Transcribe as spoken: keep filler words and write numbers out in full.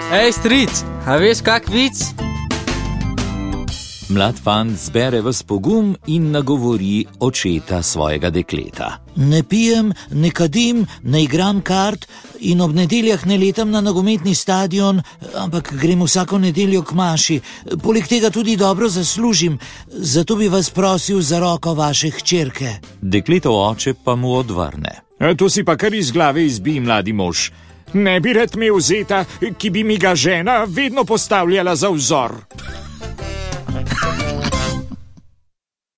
Ej, stric, a veš kak vic? Mlad fant zbere ves pogum in nagovori očeta svojega dekleta. Ne pijem, ne kadim, ne igram kart in ob nedeljah ne letam na nogometni stadion, ampak grem vsako nedeljo k maši. Poleg tega tudi dobro zaslužim, zato bi vas prosil za roko vaše hčerke. Dekletov oče pa mu odvrne. To si pa kar iz glave izbi, mladi mož. Ne bi rad imel zeta, ki bi mi ga žena vedno postavljala za vzor.